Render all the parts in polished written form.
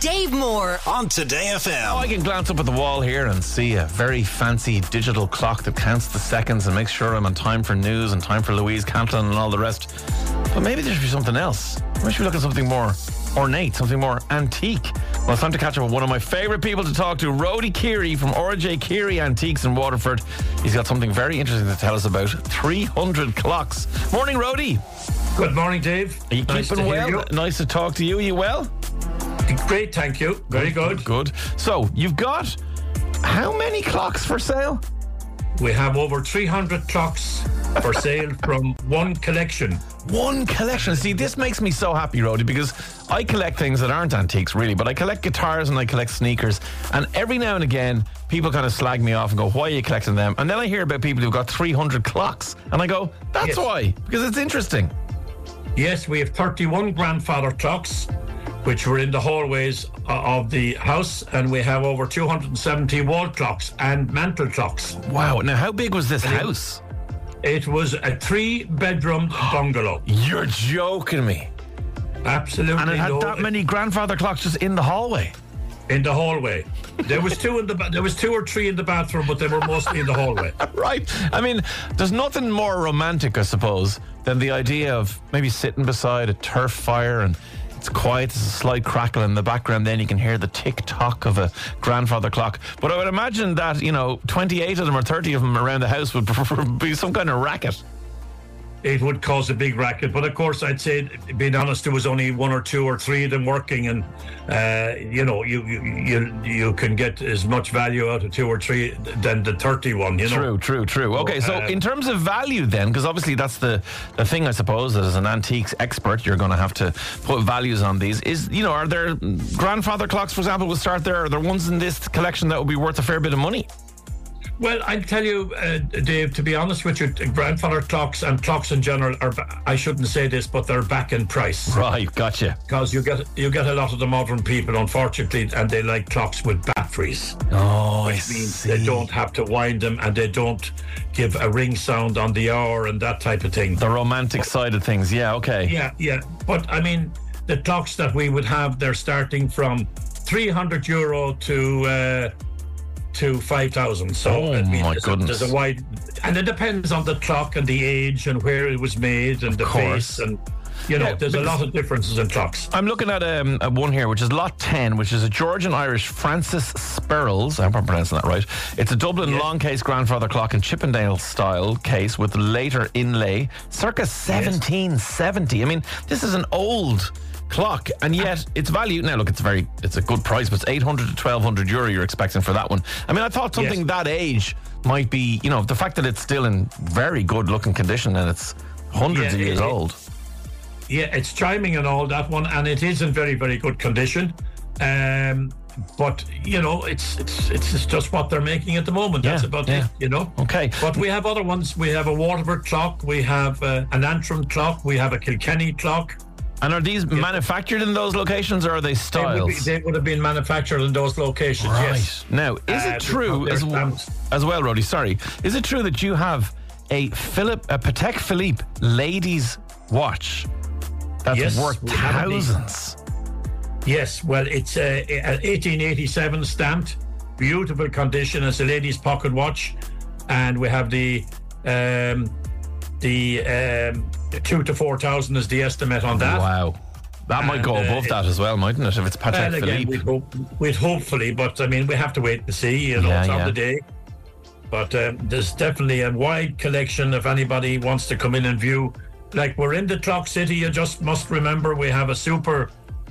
Dave Moore on Today FM. Oh, I can glance up at the wall here and see a very fancy digital clock that counts the seconds and makes sure I'm on time for news and time for Louise Cantlin and all the rest. But maybe there should be something else. Maybe we should look at something more ornate, something more antique. Well, it's time to catch up with one of my favourite people to talk to, Rody Keary from RJ Keary Antiques in Waterford. He's got something very interesting to tell us about. 300 clocks. Morning, Rody. Good morning, Dave. Are you nice keeping well? You. Nice to talk to you. Are you well? Great, thank you. Very good. Good. So, you've got how many clocks for sale? We have over 300 clocks for sale from one collection. One collection. See, this makes me so happy, Rody, because I collect things that aren't antiques, really, but I collect guitars and I collect sneakers. And every now and again, people kind of slag me off and go, why are you collecting them? And then I hear about people who've got 300 clocks. And I go, that's why, because it's interesting. Yes, we have 31 grandfather clocks, which were in the hallways of the house, and we have over 270 wall clocks and mantel clocks. Wow. Now, how big was this house? It was a 3-bedroom bungalow. You're joking me. Absolutely. And it had that many grandfather clocks just in the hallway? In the hallway. There was two or three in the bathroom, but they were mostly in the hallway. Right. I mean, there's nothing more romantic, I suppose, than the idea of maybe sitting beside a turf fire and it's quiet, there's a slight crackle in the background, then you can hear the tick-tock of a grandfather clock. But I would imagine that, 28 of them or 30 of them around the house would be some kind of racket. It would cause a big racket, but of course, I'd say, being honest, there was only 1 or 2 or 3 of them working, and you can get as much value out of 2 or 3 than the 31. True. Okay, so in terms of value, then, because obviously that's the thing, I suppose, that as an antiques expert, you're going to have to put values on these. Are there grandfather clocks, for example? We'll start there. Are there ones in this collection that would be worth a fair bit of money? Well, I'll tell you, Dave, to be honest with you, grandfather clocks and clocks in general I shouldn't say this, but they're back in price. Right, gotcha. Because you get a lot of the modern people, unfortunately, and they like clocks with batteries. Oh, which means they don't have to wind them and they don't give a ring sound on the hour and that type of thing. The romantic side of things, yeah, okay. Yeah. But, I mean, the clocks that we would have, they're starting from €300 to 5,000. So my goodness, there's a wide, and it depends on the clock and the age and where it was made and the face, and there's a lot of differences in clocks. I'm looking at a one here, which is lot 10, which is a Georgian Irish Francis Spurls. I hope I'm pronouncing that right. It's a Dublin long case grandfather clock in Chippendale style case with later inlay, circa 1770. I mean, this is an old clock, and yet its value now, look, it's a good price, but it's €800 to €1,200 you're expecting for that one. I mean, I thought something that age might be, the fact that it's still in very good looking condition and it's hundreds of years old. Yeah, it's chiming and all that one, and it is in very, very good condition. But it's just what they're making at the moment. That's about it. Okay. But we have other ones. We have a Waterford clock. We have an Antrim clock. We have a Kilkenny clock. And are these manufactured in those locations, or are they styles? They would have been manufactured in those locations, right. Yes. Now, is it true, as well, Rody, sorry, is it true that you have a Patek Philippe ladies' watch that's worth thousands? Yes, well, it's a 1887 stamped, beautiful condition. It's a lady's pocket watch, and we have the 2,000 to 4,000 is the estimate on that. Wow. That might go above that as well, mightn't it, if it's Patek Philippe? We'd hopefully, but I mean, we have to wait and see, it's on the day. But there's definitely a wide collection if anybody wants to come in and view. Like, we're in the Clock City, you just must remember we have a super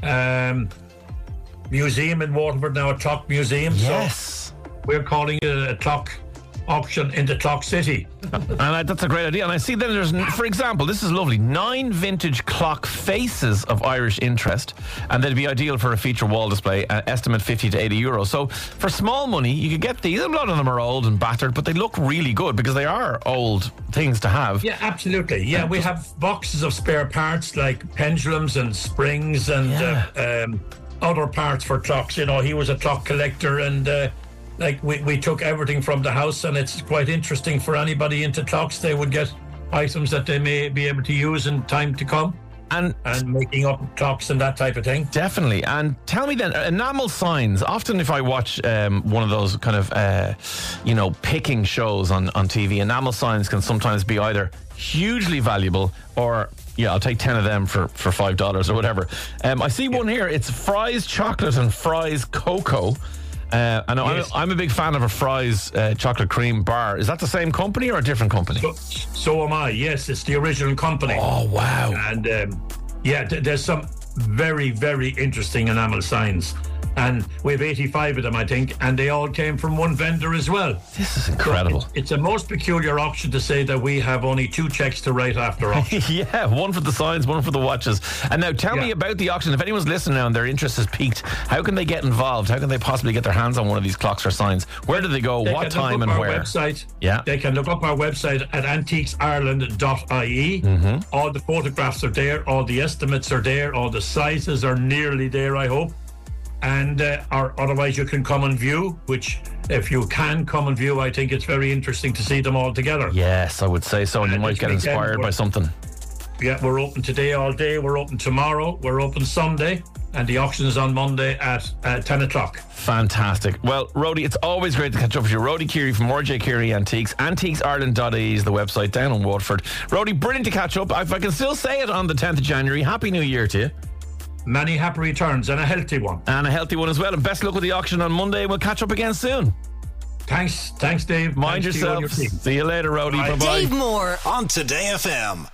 museum in Waterford now, a clock museum. Yes. So we're calling it a clock auction in the Clock City. And that's a great idea. And I see then there's, for example, this is lovely, 9 vintage clock faces of Irish interest, and they'd be ideal for a feature wall display, estimate €50 to €80. So for small money, you could get these. A lot of them are old and battered, but they look really good because they are old things to have. Yeah, absolutely. Yeah, we have boxes of spare parts like pendulums and springs and other parts for clocks. He was a clock collector, and we took everything from the house, and it's quite interesting for anybody into clocks. They would get items that they may be able to use in time to come. And making up clocks and that type of thing. Definitely. And tell me then, enamel signs. Often if I watch one of those kind of, picking shows on TV, enamel signs can sometimes be either hugely valuable or, I'll take 10 of them for $5 or whatever. I see one here. It's Fry's Chocolate and Fry's Cocoa. I'm a big fan of a Fry's chocolate cream bar. Is that the same company or a different company? So am I. Yes, it's the original company. Oh, wow. And there's some very, very interesting enamel signs. And we have 85 of them, I think, and they all came from one vendor as well. This is incredible. So it's a most peculiar auction to say that we have only 2 checks to write after auction. Yeah, one for the signs, one for the watches. And now tell me about the auction. If anyone's listening now and their interest is piqued, how can they get involved? How can they possibly get their hands on one of these clocks or signs? Where do they go? What time and where? Website. Yeah. They can look up our website at antiquesireland.ie. Mm-hmm. All the photographs are there. All the estimates are there. All the sizes are nearly there, I hope. And or otherwise you can come and view, which if you can come and view, I think it's very interesting to see them all together. Yes, I would say so. And you might get inspired by something. Yeah, we're open today all day. We're open tomorrow. We're open Sunday. And the auction is on Monday at 10 o'clock. Fantastic. Well, Rody, it's always great to catch up with you. Rody Keary from RJ Keary Antiques. AntiquesIreland.ie is the website down in Waterford. Rody, brilliant to catch up. If I can still say it on the 10th of January, Happy New Year to you. Many happy returns and a healthy one. And a healthy one as well. And best luck with the auction on Monday. We'll catch up again soon. Thanks, Dave. Mind yourself. See you later, Rody. Bye-bye. Dave Moore on Today FM.